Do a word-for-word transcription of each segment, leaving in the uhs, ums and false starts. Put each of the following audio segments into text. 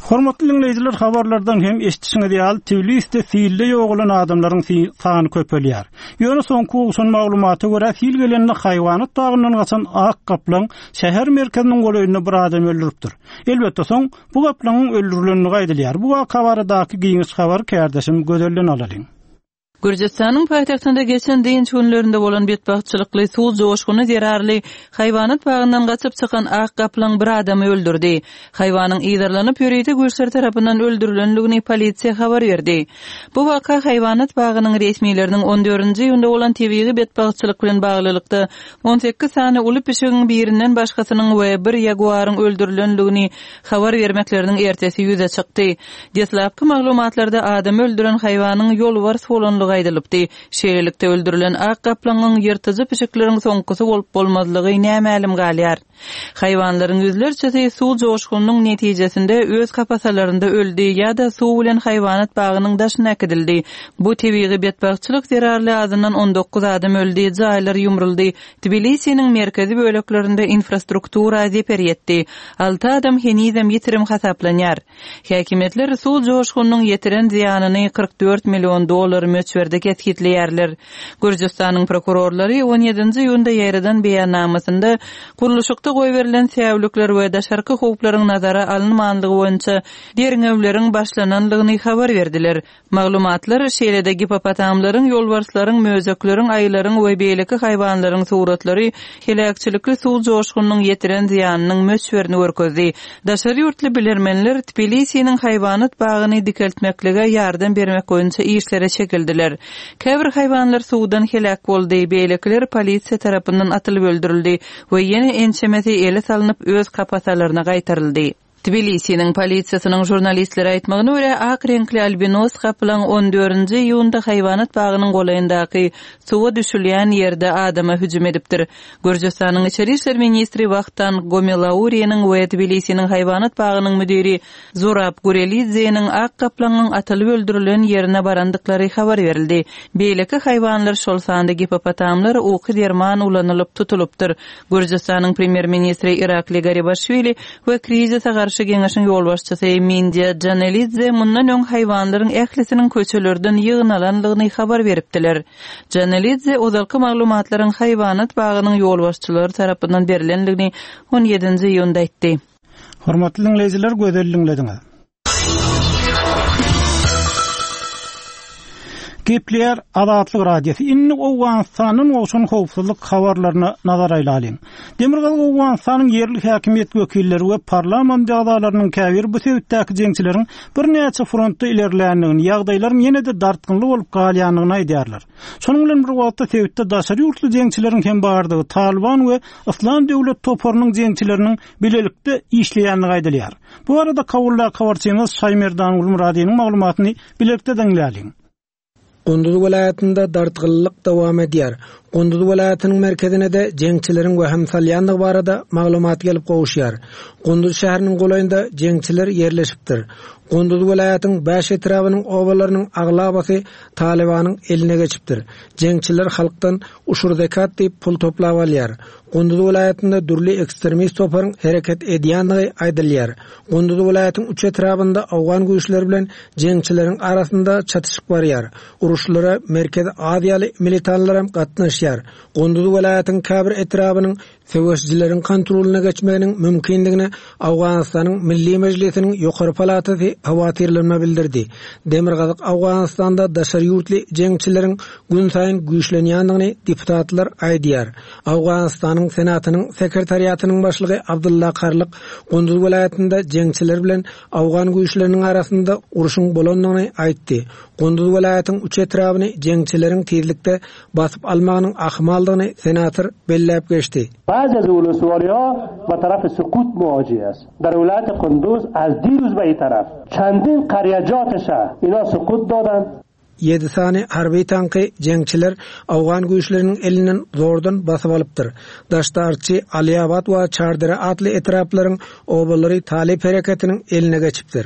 Hormatly dinleyijiler, habarlardan hem eşitişiňiz ýaly Tbiliside silde ýogulan adamlaryň sany köpelýär. Ýöne soňky usun maglumaty görä sil gelenini haýwanat bagyndan gaçan ak kaplan şäher merkeziniň goýunyna bir adam öldüripdir. Elbetde soň bu kaplanyň öldürilenini gaýdylýar. Bu habardaky giňiş habar kärdeşim gözelden alalyň. Gürjistanyň paýtagtynda geçen diňç günlerinde bolan betbahtçylykly suw joşguny zerarly haýwanat bagyndan gaçyp çykan ak kaplan bir adamy öldürdi. Haýwanyň ýydarlanyp ýörüýdi güýçler tarapyndan öldürilenligini polisiýa habar berdi. Bu waka haýwanat bagynyň resmiýetleriniň on dördünji ýylynda bolan tebigy betbahtçylyk bilen baglylykda on sekiz sany uly pişigiň birinden başgasynyň we bir jaguaryň öldürilenligini habar bermekleriniň ertesi ýüze çykdy. Deslapky maglumatlarda adam öldüren haýwanyň ýolbars bolanlygy gaýdylypdy. Şeýlelikde öldürilen ak kaplanyň ýyrtyjy pişikleriň soňkusy bolup bolmazlygy nämälim galýar. Haýwanlaryň ýüzlerçesi suw joşgunyň netijesinde öz kapasalarynda öldi ýa-da suw bilen haýwanat bagynyň daşyna akdyldy. Bu tebigy betbahtçylyk zerarly adynan on dokuz adam öldi, jaýlar ýumruldy. Tbilisiň merkezi böleklerinde infrastruktura zeper ýetdi. alty adam henizem ýitirim hasaplanýar. Häkimetler suw joşgunyň ýetiren ziýanyny kırk dört million dollar möçberde ketgitleýärler. Gürjistanyň prokurorlary on ýedinji ýylda ýerden beýannamasynda kuruluşykda goý berilen säwlükler we daşarky hukuklaryň nazara alynmanlygy boýunça derňewleriň başlananlygyny habar berdiler. Maglumatlar şeýlede hipopotamlaryň, ýolbarslaryň, mözekleriň, aýlaryň we beýleki haýwanlaryň suratlary helakçylykly suw joşgunyň ýetiren ziýanynyň möçberini görkezdi. Daşary ýurtly bilermenler Tbilisiň haýwanat bagyny dikeltmeklige ýardam bermek boýunça işlere çekildiler. Käbir haýwanlar suwdan helak boldy, beýlekiler polisiýa tarapyndan atylyp öldürildi we ýene ençemeti ele salynıp öz kapasalaryna gaýtaryldy. Tbilisiň polisiýasynyň jurnalistleri aýtmagyna görä ak renkli albinos kaplan on dördünji ýylynda haýwanat bagynyň golayyndaky suwa düşülýän ýerde adama hüjüm edipdir. Gürjistanyň içeri işler ministri wagtdan Gomelauriýanyň we Tbilisiň haýwanat bagynyň müdiri Zurab Gurelidzeň ak kaplanyň atylyp öldürilen ýerine barandyklary habar berildi. Beýleki haýwanlar şol sanda hipopotamlar uky derman ulanylyp tutulupdyr. Gürjistanyň premier ministri Irakli Garibashvili we krizise garşy geňeşiň ýolbaşçysy Mindya Janelidze mundan öň haýwanlaryň ählisiniň köçelerden ýygnalanlygyny habar beripdiler. Janelidze ozalky maglumatlaryň haýwanat bagynyň ýolbaşçylary tarapyndan berilenligini on ýedinji ýylynda aýtdy. Hormatly dinleyijiler, gözelliňlediňiz. Gepler Adatlyk radiosu inni Awganistanyň oşun howpsuzlyk habarlaryna nazar aýlalyň. Demirgal Awganistanyň ýerli häkimet wekilleri we parlament agzalarynyň käbir bu sebäpdäki jeňçileriň bir näçe frontda ilerleýänligini, ýagdaýlaryň ýene-de dartgynly bolup galýanyny aýdýarlar. Şonuň bilen bir wagtda sebäpde daşary ýurtly jeňçileriň hem bardygy Taliban we Islam döwlet toparynyň jeňçileriniň bilelikde işleýänligi aýdylýar. Bu arada Kawulla kawarçymyz Şaýmerdan Ulmuradiýanyň maglumatyny bilelikde dinläýäliň. Gonduz welaýatynda dartgynlyk dowam edýär. Gonduz welaýatynyň merkezine de jeňçileriň we hemsalyanlygy barada maglumat gelip gowuşýar. Gonduz şäheriniň golayynda jeňçiler ýerleşipdir. Gonduz welaýatynyň beş etrabynyň obalarynyň aglabasy Talibanyň eline geçipdir. Jeňçiler halkdan uşur zekat diýip pul toplap alýar. Gonduz welaýatynda dürli ekstremist toparyň hereket edýänligi aýdylýar. Gonduz welaýatynyň üç etrabynda awgan güýçleri bilen jeňçileriň arasynda çatışyk barýar. Uruşlara Merkez Aziýaly militanlar hem gatnaşýar. Gonduz welaýatynyň käbir etrabynyň söwüşçileriň kontrolyna geçmeginiň mümkinligini Awganistanyň Milli Mejlisiniň ýokary palatasy hawatyrlanma bildirdi. Demirgazyk Awganistanda daşary ýurtly jeňçileriň gün saýyn güýçlenýändigini deputatlar aýdýar. Awganistanyň senatynyň sekretariatynyň başlygy Abdulla Karlyk Gonduz welaýatynda jeňçiler bilen awgan güýçleriniň arasynda uruşyň bolandygyny aýtdy. Gonduz welaýatynyň üç etrabyny jeňçileriň tezlikde basyp almagynyň ahmaldygyny senator belläp geçdi. بعض از ولسوالی‌ها و طرف سقوط مواجه است. در ولایت قندوز از دیروز به این طرف چندین قریه‌جاتش اینا سقوط دادن. yedi sany harbiy tanky jeňçiler awgan güýçleriniň elinden zordan basyp alypdyr. Daştarçy, Aliyabad we Çardara atly etraplaryň obalary Talip hereketiniň eline geçipdir.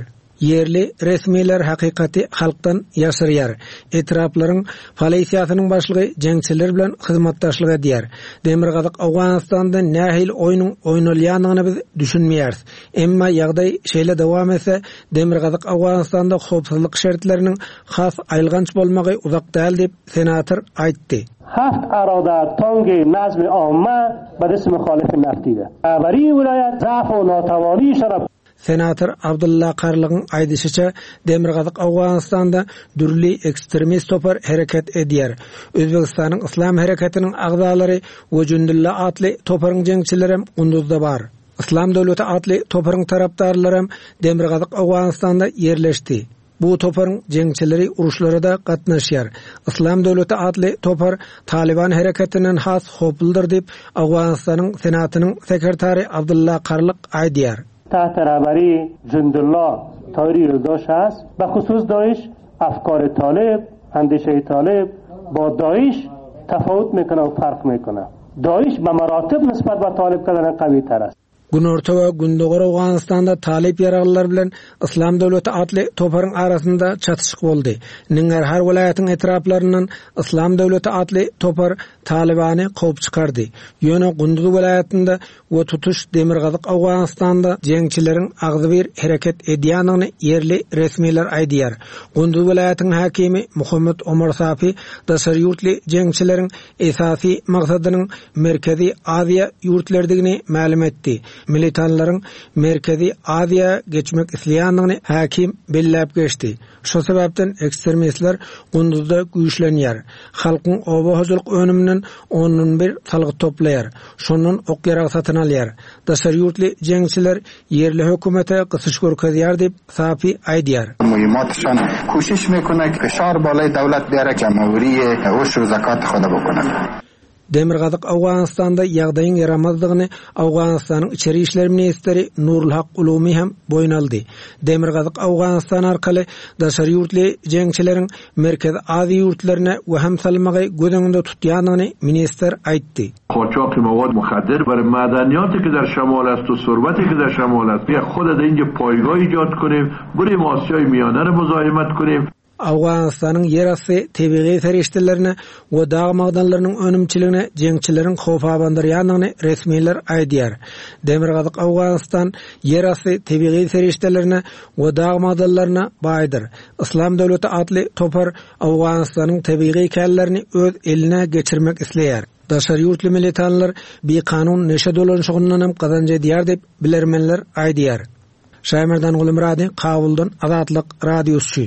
yerli resmiler hakikati halktan yaşırıyar. Etrafların polisiyasynyň başlygy jeňçiler bilen hyzmatdaşlyk edýär. Demirgazyk Awganistanda nähil oyunun oynalýanyny biz düşünmeýäris. Emma ýagdaý şeýle dowam etse, Demirgazyk Awganistanda howpsuzlyk şertleriniň has aýlganç bolmagy uzak däl diýip senator aýtdy. هفت اراده تانگ نظم عامه به دست مخالف نفتیده. برای ولایت ضعف و ناتوانی شرف Senator Abdullah Karlıg'ın aydışıça Demirgazyk Awganistanda dürli ekstremist topar hareket edýär. Özbegistan'ın İslam hareketinin agzalary Wejundullah atly toparyň jeňçileri hem Gunduzda bar. İslam döwleti atly toparyň tarapdarlary hem Demirgazyk Awganistanda yerleşdi. Bu toparyň jeňçileri uruşlarida gatnaşýar. İslam döwleti atly topar Taliban hareketinden has hopuldur diýip Awganistanyň senatynyň sekretary Abdullah Karlyg aýdýar. تحت رهبری جندالله تایری رضاش هست به خصوص داعش افکار طالب اندیشه طالب با داعش تفاوت میکنه و فرق میکنه. داعش به مراتب نسبت به طالب کردن قوی تر است. Günorta we Gündogor Awganistanda talip ýaraglylar bilen İslam döwleti atly toparyň arasynda çatışyk boldy. Niňer har welaýatyň etraplaryndan İslam döwleti atly topar Talibany gowy çykardy. Ýöne Günduz welaýatynda we tutuş Demirgazyk Awganistanda jeňçileriň agzy bir hereket edýänyni yerli resmiler aýdýar. Günduz welaýatynyň hakimi Muhammed Omar Safi daşary ýurtly jeňçileriň esasy maksadynyň Merkezi Aziýa ýurtlaryndagyny ma'lum etdi. Militanlaryň Merkezi Aziýa geçmek isleýändigini hakim belläp geçdi. Şo sebäpden ekstremistler Günduzda güýçlenýär. Halkyň obahyjylyk önüminden onun bir salgy toplaýar. Şonun okýarak satyn alýar. Daşary ýurtly jeňçiler yerli hökümete gysyş görkezýär diýip Safi aýdýar. Muhimmatşan koşiş mekonak feşar balay dowlat berek jamhuriye we şu zakat hoda bokanak. Demirgazyk Awganistanda ýagdaýyň yaramazlygyny Awganistanyň içeri işler ministeri Nurul Haq Ulumi hem boýnaldy. Demirgazyk Awganistan arkaly daşary ýurtly jeňçileriň Merkez Aziýa ýurtlaryna we hem salmagy gödeňinde tutýanyny minister aýtdy. قاچاق مواد مخدر برای معدنیاتی که در شمال است و ثروتی که در شمال است بیا خود در اینجا پایگاه ایجاد کنیم، بریم آسیای میانه رو مزاحمت کنیم. Awganistanyň yerasy tebigy serişdilerine we dağ magdanlarynyň önümçiligine jeňçileriň howp abandyrýanyny resmiler aýdýar. Demirgazyk Awganistan yerasy tebigy serişdilerine we dağ magdanlaryna baýdyr. İslam döwleti atly topar Awganistanyň tebigy kellerini öz eline geçirmek isleýär. Daşary ýurtly militanlar bir kanun neşe dolanşygynyň hem gazanjy edýär diýip bilermenler aýdýar. Şaýmerdan Gulmurady, Kabuldan Azatlyk radiosu üçin.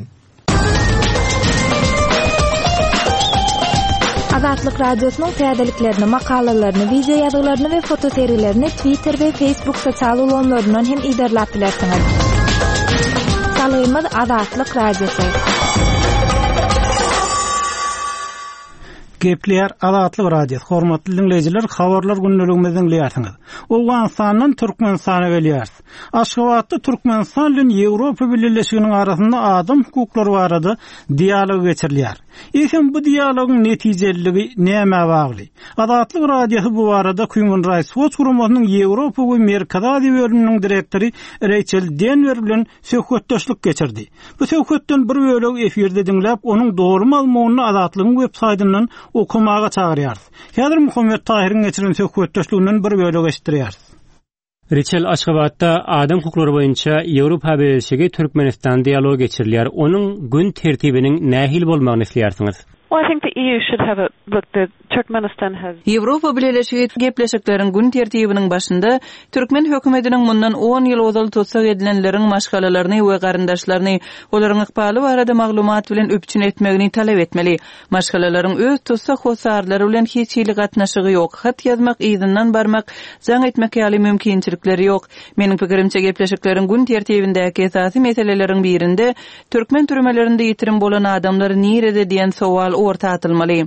Azatlyk radiosynyň täzeliklerini, makalalaryny, video ýazgylaryny we fotoseriýelerini Twitter we Facebook sosial ulanlaryndan hem iderläp bilersiňiz. Salaýymyz Azatlyk radiosu. Gepler Azatlyk radiosu. Hormatly dinleyijiler, habarlar günneligimizden bilýärsiňiz. Awganistanyň Türkmenistana gelýär. Aşgabatda Türkmenistan bilen Ýewropa Birleşiginiň arasynda adam hukuklary barada dialog geçirilýär. Eýsem bu dialogyň netijeliligi näme bagly? Azatlyk radiosu bu barada Human Rights Watch guramasynyň Ýewropa we Merkez Aziýa bölüminiň direktori Rachel Denver bilen söhbetdeşlik geçirdi. Bu söhbetden bir bölegi efirde dinläp, onuň dogry malmagyny Azatlygyň websaytyndan okumaga çagyrýar. Häzir Muhammed Tahiriň geçiren söhbetdeşliginden bir bölegi eşitdirýär. Rachel Aşgabatda adam hukuklary boýunça Ýewropa Birleşigi Türkmenistan dialog geçirilýär. Onuň gün tertibiniň nähil bolmagyny isleýärsiňiz? Well, I think the E U should have a look. The Turkmenistan has. Ýewropa Birleşigi gepleşikleriniň gün tertibiniň başynda Türkmen hökümetiniň mundan on ýyl ozal tutsak edilenleriň maşgalalaryny we garyndaşlaryny olaryň ykbaly barada maglumat bilen öpçün etmegini talep etmeli. Maşgalalaryň öz tutsak hosarlary bilen hiç ýyly gatnaşygy ýok. Hat ýazmak, ýyzynyň barmak, jaň etmek ýaly mümkinçilikleri ýok. Meniň pikirimçe gepleşikleriň gün tertibindäki esasy meseleleriň birinde Türkmen türmelerinde ýitirim bolan adamlar nirede diýen sowal orta atylmaly.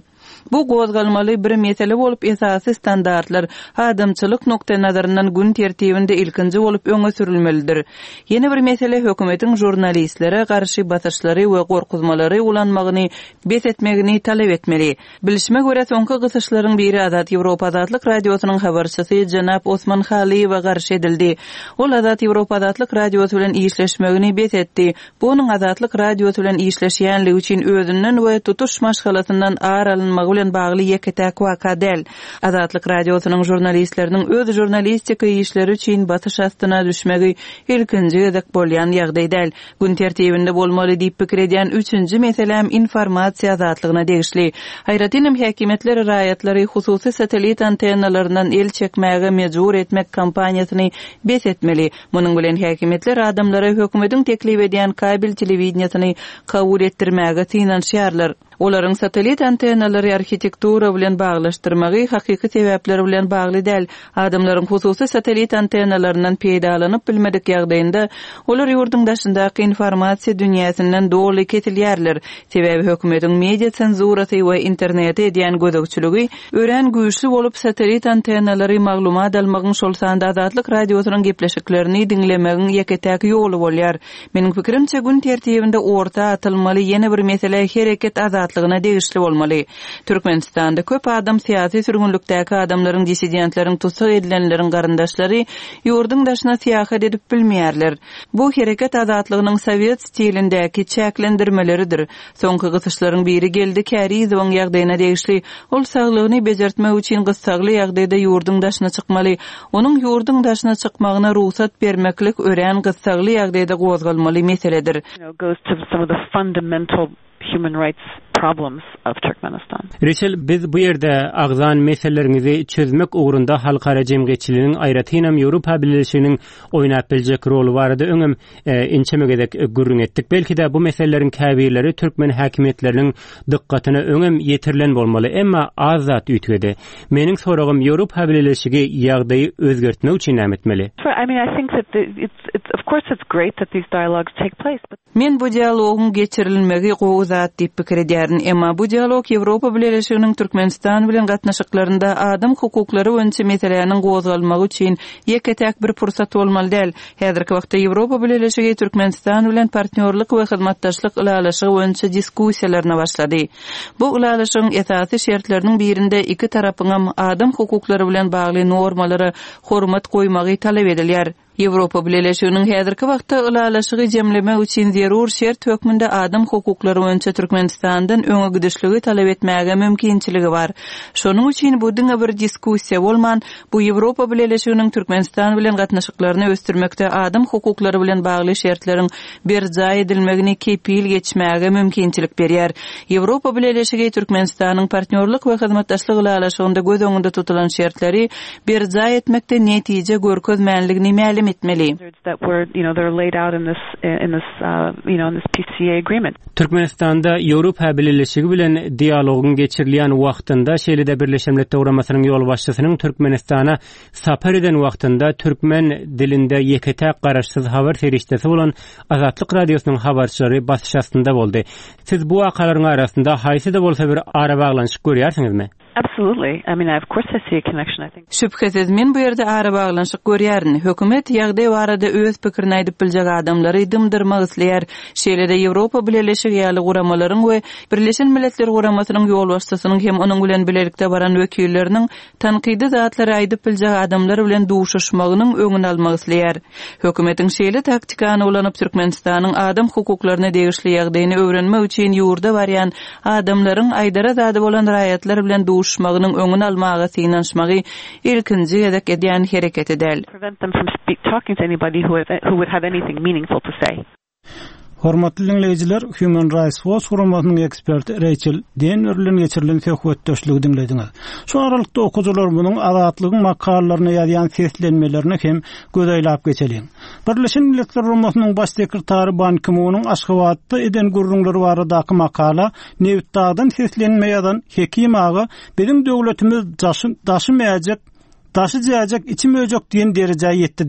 Bu gozgalmaly bir mesele bolup esasy standartlar adamçylyk nokta nazaryndan gün tertibinde ilkinji bolup öňe sürülmelidir. Yeni bir mesele hökümetiň jurnalistlere garşy basyşlary we gorkuzmalary ulanmagyny besetmegini talep etmeli. Bilişime göre soňky gysyşlaryň biri Azat Ýewropa Azatlyk radiosynyň habarçysy Janap Osman Haliýew garşy edildi. Ol Azat Ýewropa Azatlyk radiosu bilen işleşmegini besetdi. Bunyň Azatlyk radiosu bilen işleşýänligi üçin özünden we tutuş maşgalasyndan aralynmagy bilen bagly ýeketäk waka däl. Azatlyk radiosynyň jurnalistleriniň öz jurnalistika işleri üçin batyş astyna düşmegi ilkinji edek bolýan ýagdaý däl. Gün tertibinde bolmaly diýip pikir edýän üçünji meselem informasiýa azatlygyna degişli. Hayratynam häkimetler raýatlary hususy satelit antennalaryndan el çekmäge mejbur etmek kampaniýasyny besetmeli. Munyň bilen häkimetler adamlara hökümetiň teklip edýän kabel telewizionyny kabul etdirmäge synanýarlar. Olaryň satelit antennalary arhitektura bilen baglaşdyrmagy hakyky sebäpler bilen bagly däl. Adamlaryň hususy satelit antennalaryndan peýdalanyp bilmedik ýagdaýynda olar ýurdun daşyndaky informasiýa dünýäsinden dogly ketilýärler. Sebäbi hökümetiň media senzurasy we internete edýän gözegçiligi ören güýçli bolup satelit antennalary maglumat almagyň şol sanda Azatlyk radiosynyň gepleşiklerini dinlemegiň ýeketäk ýoly bolýar. Meniň pikirimçe gün tertibinde orta atylmaly ýene bir mesele hereket azatlygyna degişli bolmaly. Türkmenistanda köp adam siýasy sürgünlükdäki adamlaryň dissidentleriň tutsak edilenleriň garyndaşlary ýurdun daşyna siýahat edip bilmeýärler. Bu hereket azatlygynyň Sowet stilindäki çäklendirmeleridir. Soňky gysyşlaryň biri geldi Kärizowyň ýagdaýyna degişli. Ol saglygyny bejertmek üçin gyssagly ýagdaýda ýurdun daşyna çykmaly. Onuň ýurdun daşyna çykmagyna ruhsat bermeklik ören gyssagly ýagdaýda gozgalmaly meseledir. Goes to some of the fundamental human rights problems of Turkmenistan. Reçel, biz bu yerde agzan meselelerini çözmek uğrunda halkara cemgyýetçiliginiň aýratynam Ýewropa Birleşiginiň oýnap biljek rolu barada öňem e, inçemegedek gürrüň etdik. Belki de bu meselelerin käbirleri Türkmen häkimetleriniň dykkatyna öňem ýetirilen bolmaly, emma azat ütgede. Meniň soragym Ýewropa Birleşigi ýagdaýy özgertmek üçin näme etmeli? I mean, I think that the, it's, it's of course it's great that these dialogues take place, but men bu dialogyň geçirilmegi gowuzat diýip pikir edýärin, emma bu dialog Ýewropa Birleşiginiň Türkmenistan bilen gatnaşyklarynda adam hukuklary boýunça meselelerini gozgalmagy üçin ýeketäk bir pursat bolmaly däl. Häzirki wagtda Ýewropa Birleşigi Türkmenistan bilen partnerlik we hyzmatdaşlyk ilalaşygy boýunça diskussiýalaryna başlady. Bu ilalaşyň esasy şertleriniň birinde iki tarapyň adam hukuklary bilen bagly normalary hormat goýmagy talep edilýär. Ýewropa Birleşiginiň häzirki wagtda ilalaşygy jemlemek üçin zerur şert hökmünde adam hukuklary boýunça Türkmenistandan öňe gidişligi talep etmäge mümkinçiligi bar. Şonuň üçin bu diňe bir diskussiýa bolman, bu Ýewropa Birleşiginiň Türkmenistan bilen gatnaşyklaryny ösdürmekde adam hukuklary bilen bagly şertleriň berja edilmegini kepil geçmäge mümkinçilik berýär. Ýewropa Birleşigi Türkmenistanyň partnerlik we hyzmatdaşlyk ilalaşygynda göz öňünde tutulan şertleri berja etmekde netije görkezmänligini mälim etmeli. That were, you know, they're laid out in this in this uh, you know, in this P C A agreement. Türkmenistanda Ýewropa Birleşigi bilen dialogyň geçirilýän wagtynda şeýle Birleşen Milletler Ugrammasynyň ýol başçysynyň Türkmenistana sapar eden wagtynda türkmen dilinde ýeketäk garaşsyz habar ferişdesi bolan Azatlyk radiosynyň habarçylary basyş astynda boldy. Siz bu wakalaryň arasynda haýsy da bolsa bir ara baglanşyk görýärsiňizmi? Absolutely. I mean, of course I see a connection, I think. Şüphesiz men bu ýerde ara baglanşyk görýärin. Hökümet ýagdaý barada öz pikirini aýdyp biljek adamlary dymdyrmak isleýär. Şeýle-de Ýewropa Birleşigi ýaly guramalaryň we Birleşen Milletler Guramasynyň ýol başçysynyň hem onuň bilen bilelikde baran wekilleriniň tanqidi zatlary aýdyp biljek adamlar bilen duşuşmagynyň öňüni almak isleýär. Hökümetiň şeýle taktikany ulanyp Türkmenistanyň adam hukuklaryna degişli ýagdaýyny öwrenmek üçin ýurda barýan adamlaryň aýdara zady bolan raýatlar bilen duşuşmagynyň öňüni almagy synanşmagy ilkinji edek edýän hereket edel. Prevent them from speak, talking to anybody who, who would have anything meaningful to say. Hormatly dinleyijiler, Human Rights Watch guramasynyň eksperti Rachel Denverlen geçirilen söhbetdeşligi dinlediňiz. Şu aralykda okuwçylar munyň azatlygyň makalalaryna ýazýan seslenmelerini hem gözeýlap geçelim. Birleşen Milletler Guramasynyň baş sekretary Ban Ki-moonyň Aşgabatda eden gurrunlary baradaky makala Newtdagdan seslenme ýazan hekim agy "Bizim döwletimiz daşymaýajak, daşyjak, içim öjek" diýen derejäge ýetdi diýär.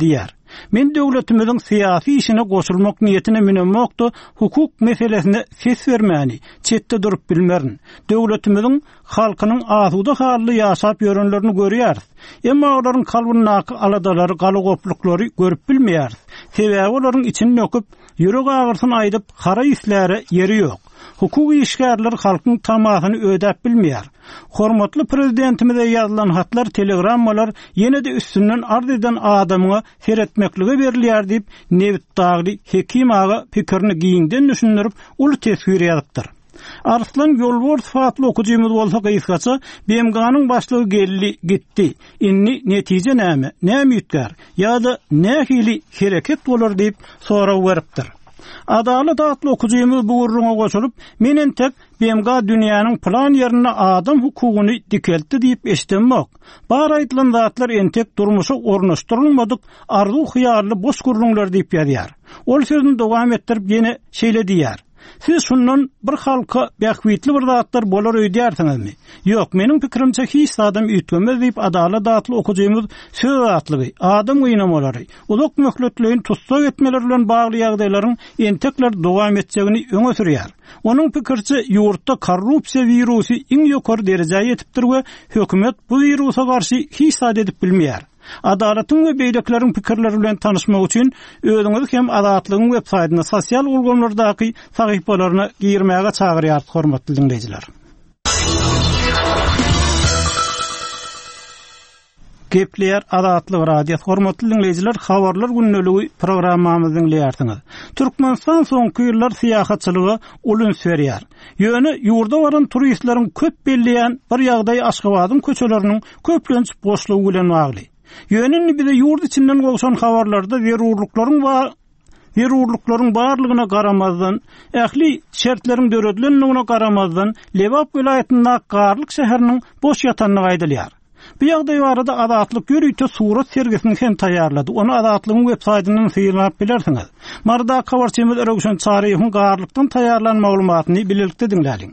Men döwletimizin siyasi işine goşulmak niyetine minenmokda hukuk meselesine ses vermäni, çetde durup bilmerin. Döwletimizin halkynyň azuda hally ýaşap ýörenlerini görýäris. Emma olaryň kalbyndaky aladalary, galagoplukları görüp bilmeýäris. Sebäbi olaryň içini nöküp, ýürek agyrsyn aýdyp, hara isläre ýeri ýok. Hukuky işgärler halkyň tamasyny ödäp bilmeýär. Hormatly prezidentimize ýazylan hatlar, telegrammalar ýene-de üstünden arz eden adamyňa seretmekligi berilýär diýip Nevit Dagly Hekim aga pikirini giýinden düşündirip uly tesbir ýazypdyr. Arslan Yolbor sıfatly okujymyz bolsa gysgaça B M G'nyň başlygy geldi gitdi. Inni netije näme? Näme ýetger? Ýa-da nähili hereket bolar diýip sorag beripdir. Adalet adlı okujymyz bu urruna goşulyp, menen tek B M G dünýäniň plan ýerine adam hukugyny dikeltdi diýip eşitmek. Bar aýdylan zatlar entek durmuşy ornaşdyrylmadyk, arzu hyýarly boş gurrunlar diýip ýazýar. Ol sözüni dowam etdirip ýene şeýle diýär. Siz şundan bir halka bähwitli bir zatlar bolar öýdýärsiňizmi? Ýok, meniň pikirimçe hiç adam üýtgemez diýip adalet adly okujymyz söz atlygy, adam oýnamalary, uluk möhletlerini tutsak etmeler bilen bagly ýagdaýlaryň entekler dowam etjegini öňe sürýär. Onun pikirçe ýurtda korrupsiýa wirusy iň ýokary derejäge ýetipdir we hökümet bu wirusa garşy hiç sad edip bilmeýär. Adalatyň we beýlekleriň pikirleri bilen tanışmak üçin özüňiz hem Adatlygyň web saýtyna sosial ulgamlardaky sahypalaryna girmäge çagyrýar, hormatly dinleýijiler. Gepler Adatlyk radio hormatly dinleýijiler, habarlar günneligi programmamyzy dinleýärsiňiz. Türkmenistan soňky ýyllar syýahatçylygy ulun sürýär. Ýöne ýurda baran turistleriň köp belleýän bir ýagdaý Aşgabatyň köçeleriniň köplenç boşlugy bilen bagly. Ýönünni bize ýurt içinden bolşan habarlarda zerurlyklaryň we zerurlyklaryň barlygyna garamazdan, ähli şertlerin döredilenligine garamazdan Lewap vilayatynyň Garlyk şäheriniň boş ýatanlygy aýdylýar. Bu ýagdaý barada Adatlyk ýürüýte surat sergisini hem taýýarlady. Onu Adatlygyň web saýtynyň syýlap bilersiňiz. Marda habarçymyz Erogşan Çaryýewiň Garlykdan taýýarlan maglumatyny bilelikde dinläliň.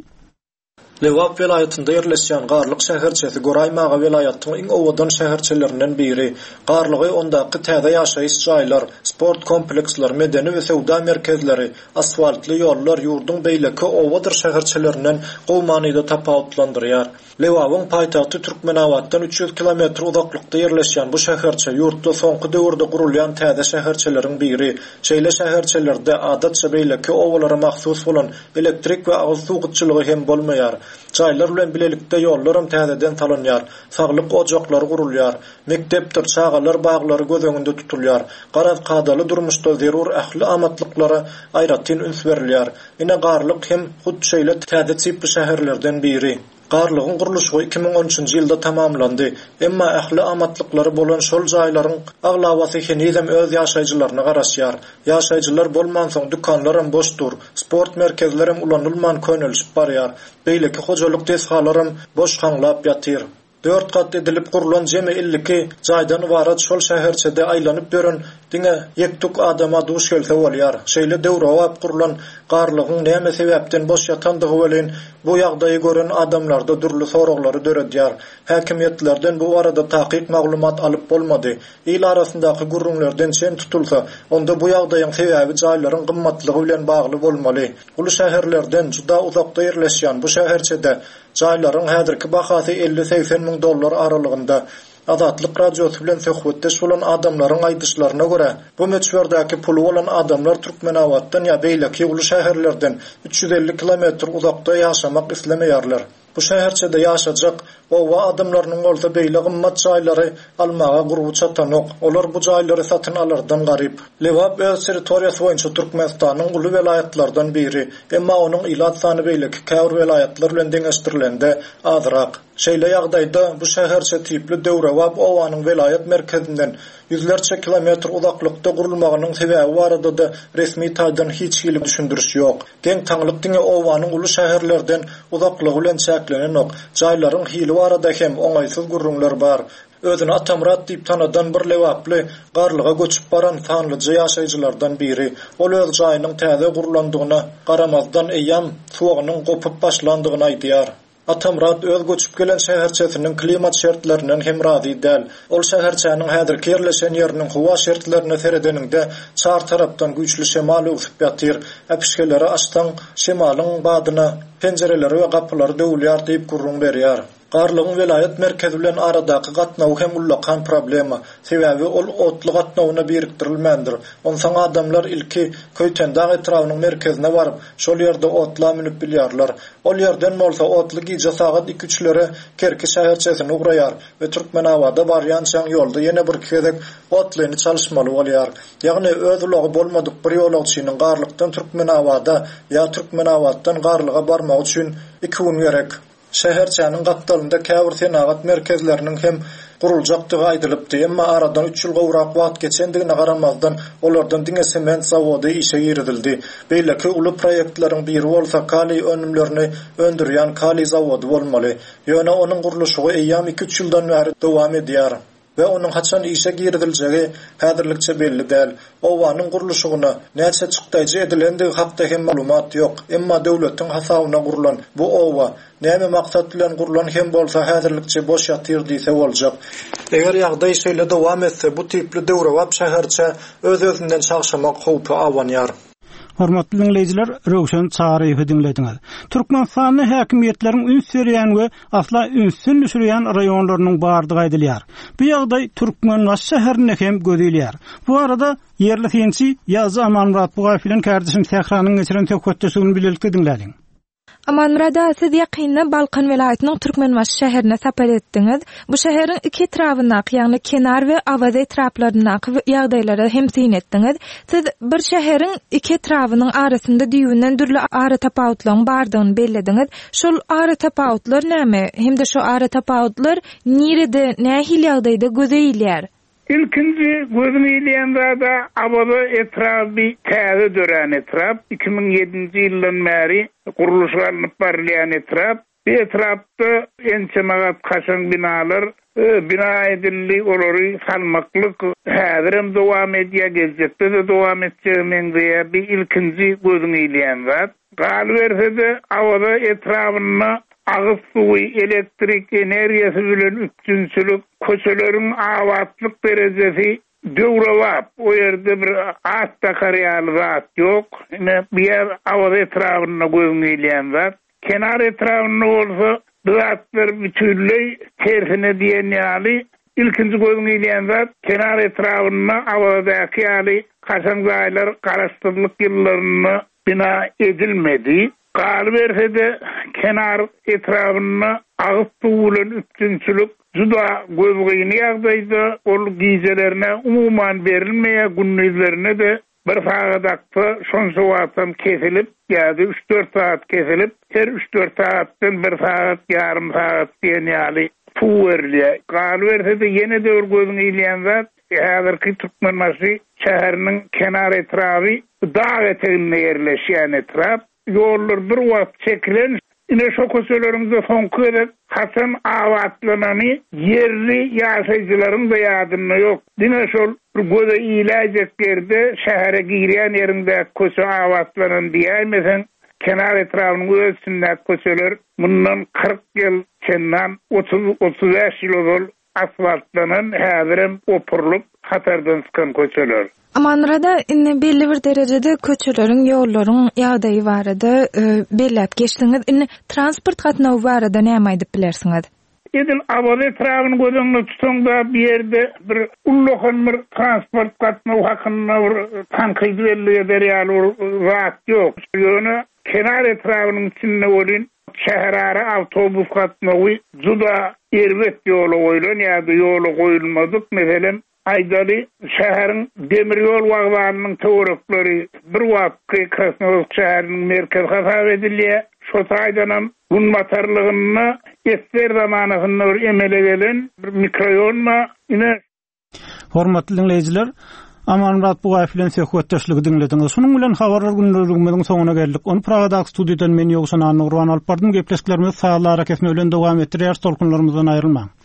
Lewap vilayatynda ýerleşýän Garlyk şäherçesi Goraýmaga vilayatynyň iň owadan şäherçilerinden biri. Garlygy ondaky täze ýaşaýyş jaýlar, sport kompleksleri, medeni we sowda merkezleri, asfaltly ýollar ýurdun beýleki owadyr şäherçilerinden gowmanyda tapawutlandyrýar. Lewawyň paýtagty Türkmenawatdan üç ýüz kilometr uzaklykda ýerleşýän bu şäherçe ýurtda soňky döwürde gurulýan täze şäherçileriň biri. Şeýle şäherçilerde adatça beýleki owalara mahsus bolan elektrik we agyz suwgutçylygy hem bolmaýar. Çaylar bilen bilelikde ýollarym täzeden talanýar, saglyk ojaklary gurulýar, mektepdir, çagalar baglary göz öňünde tutulýar, garaz kadaly durmuşda zerur ähli amatlyklara aýratyn üns berilýär. Ine Garlyk hem hut şeýle täze çypy şäherlerden biri. Garlygyň guruluşy iki ming on üçinji ýylda tamamlandy. Emma ähli amatlyklary bolan şol jaýlaryň aglawasy henizem öz ýaşaýjylaryna garaşýar. Ýaşaýjylar bolman soň dükanlarym boşdur, sport merkezlerim ulanylman könülşip barýar. Beýleki hojalyk deshalarym boş haňlap ýatyr. Dört kat edilip kurulan jemi illiki jaýdan ibarat şol şäherçede aýlanyp beren diňe ýektuk adama duş gelse bolýar. Şeýle döwrewap kurulan Garlygyň näme sebäpden boş ýatandygy bilen bu ýagdaýy gören adamlarda durly soraglary döredýär. Häkimiýetlerden bu arada takyk maglumat alyp bolmady. Il arasyndaky gurrunlardan sen tutulsa, onda bu ýagdaýyň sebäbi jaýlaryň gymmatlygy bilen bagly bolmaly. Ulu şäherlerden juda uzakda ýerleşýän bu şäherçede jaýlaryň häzirki bahasy elli seksen ming dollar aralygynda. Adatlyk radiosu bilen söhbetdeş bolan adamlaryň aýdyşlaryna görä, bu meçhurdaky puly bolan adamlar Türkmenawatdan ýa beýleki ulu şäherlerden üç ýüz elli kilometr uzakda ýaşamak islemeýärler. Bu şäherçede ýaşajak owa adamlarynyň bolsa beýle gymmat jaýlary almaga gurbu çatanok. Olar bu jaýlary satyn alardan garyp. Lewap öz territoriýasy boýunça Türkmenistanyň uly vilayatlardan biri. Emma onuň ilat sany beýleki käwr vilayatlar bilen deňeşdirilende azrak. Şeýle ýagdaýda bu şäherçe tipli Döwrewap owanyň vilayat merkezinden yüzlerce kilometr uzaklykda gurulmagynyň sebäbi barada da resmi taýdan hiç hili düşündürüş ýok. Geň taňlyk diňe owanyň uly şäherlerden uzaklygy bilen çäklenenok. Jaýlaryň hili barada hem oňaýsyz gurrunlar bar. Özüni Atamrat diýip tanadan bir Lewaply Garlyga göçüp baran sanlyjy ýaşaýjylardan biri. Ol öz jaýynyň täze gurulandygyna garamazdan eýam suwagynyň gopup başlandygyny aýdýar. Atamrat öz göçüp gelen şäherçesiniň klimat şertlerinden hem razy däl. Ol şäherçäniň häzirki ýerleşen ýeriniň howa şertlerini seredeninde çar tarapdan güýçli şemal usyp ýatyr. Äpişkelere açdan şemalyň badyna penjereleri we gapylary döwülýär diýip gurrun berýär. Garlygyň velayet merkezi bilen aradaky gatnaw hem ullakan problema. Sebäbi ol otly gatnawyna birikdirilmendir. Onsoň adamlar ilki köýtendäň etrawynyň merkezine baryp, şol ýerde otla minip bilýärler. Ol ýerden bolsa otly gije sagat iki üç lere Kerki şäherçesini ugraýar we Türkmenawada barýan şaň ýolda ýene bir kedek otlyny çalışmaly bolýar. Ýagny öz ulogy bolmadyk bir ýolagçynyň garlykdan Türkmenawada ýa Türkmenawatdan garlyga barmak üçin iki gün gerek. Şäherçäniň gatdalynda käbir senagat merkezleriniň hem guruljakdygy aýdylypdy, emma aradan üç ýyl gowrak wagt geçendigine garamazdan olardan diňe sement zawody işe girildi. Beýleki uly proýektlaryň biri bolsa Kali önümlerini öndürýän Kali zawody bolmaly. Ýöne onuň guruluşy eýýam iki üç ýyldan bäri dowam edýär. Ve onun haçan işe girdileceği häzirlikçe belli däl. Owanyň guruluşyna näçe çykdaýjy edilendiği hakda hem maglumat ýok. Emma döwletiň hasabyna gurulan bu owa näme maksat bilen gurulan hem bolsa häzirlikçe boş ýatyr diýse boljak. Eger ýagdaý şeýle dowam etse bu tipli döwre wap şäherçe öz özünden çagşamak howpy awanýar. Hormatly dinleyijiler, Röwşen Çağrıýewy dinlediňiz. Türkmenistanyň häkimiýetleriň üns berýän we asla ünsün düşürýän raýonlarynyň bardygy aýdylýar. Bu ýagdaý Türkmenbaş şäherine hem gödülýär. Bu arada yerli finçi Ýazy Amanmurat Bugaýew bilen kardeşim Sähranyň geçiren tökötdeşigini bilelikde dinlädiň. Amanmurada siz ýakynda Balkan welaýatynyň Türkmenbaş şäherine sapar etdiňiz. Bu şäheriň iki etrawyna, ýagny kenar we awaz etraplaryna ýagdaýlara hem syn etdiňiz. Siz bir şäheriň iki etrawynyň arasynda diýünden dürli ara tapawutlaryň bardygyny bellediňiz. Şol ara tapawutlar näme? Hem de şu ara tapawutlar nirede, nähil ýagdaýda gözeýilýär? İlkinci gözüni ýylanda da abalı etrafı täze dören etraf iki bin yedinji ýyldan bäri guruluşlaryp barýan etraf. Bu etrafda ençemagat kaşan binalar bina edildi, olary salmaklyk häzirim dowam edýär, gelecekde de dowam etjegine bir ilkinji gözüni ýylanda. Galberse awada etrafyna agyz suwy, elektrik energiýasy bilen üçinçilik, köçeleriň awatlyk derejesi döwrewap. O ýerde bir atda karýaly zat ýok. Bu ýer awaz etrawyna gözüni ýylýär. Kenar etrawyna bolsa zatlar bütünlüği tersine diýen ýaly ilkinji gözüni ýylýär. Kenar etrawyna awazdaky ýaly kaşangaýlar garaşdyrlyk ýyllaryny bina edilmedi. Galberse de kenar etrawyna agyz suwulan üçinçilik juda gözüni ýagdaýda ol gijelerine umuman berilmeýär, gündüzlerine de bir sagatda şonça wagtdan kesilip ýa-da üç dört saat kesilip her üç dört saatdan bir saat ýarym saat diýen ýaly suw berilýär. Galberse de ýene de gözüni ýylýär. Häzirki Türkmenbaşy şäheriniň kenar etrawy dağ eteginde ýerleşýän etraf. Yollar bir wagt çekilen, ine şo köçeleriňde soňky edip haçan awatlanany yerli ýaşaýjylaryň da ýadyna ýok. Dine şol göze ýylaýjak ýerde şähere girýän ýerinde köçe awatlanan diýmesen, kenar etrawynyň öýsünde köçeler mundan kırk ýyl çendan otuz otuz beş ýyl ol asfaltlanan häzirim opurlyp hatardan çykan köçeler. Amanrada inne belli bir derejede köçeleriň, ýollaryň ýagdaýy barada e, bellep geçdiňiz. Inne transport gatnawy barada näme aýdyp bilersiňiz? Edil awaz etrawyny gözüňde tutsaňda bir ýerde bir ullahan bir transport gatnawy hakynda bir tanqid berýär zat ýok. Ýöne kenar etrawynyň içinde bolýan şäherara awtobus gatnawy juda erbet ýola goýulan ýa-da ýola goýulmadyk. Meselem Aýdaly şäheriň demir ýol wagtlarynyň töwerekleri bir wagtky Krasnoyarsk şäheriniň merkezi hasap edilýär. Şo taýdanam gun matarlygyny esler zamanynda bir emele gelen bir mikroýonma ine. Hormatly dinleyijiler, Amanmurat Bugaýew bilen söhbetdeşligi dinlediňiz. Şonuň bilen habarlar günlerimiziň soňuna geldik. Onu Pragadak studiýadan men ýogşan Nurwan alyp bardym. Gepleşiklerimiz saatlara kesme bilen dowam etdirýär. Tolkunlarymyzdan aýrylmaň.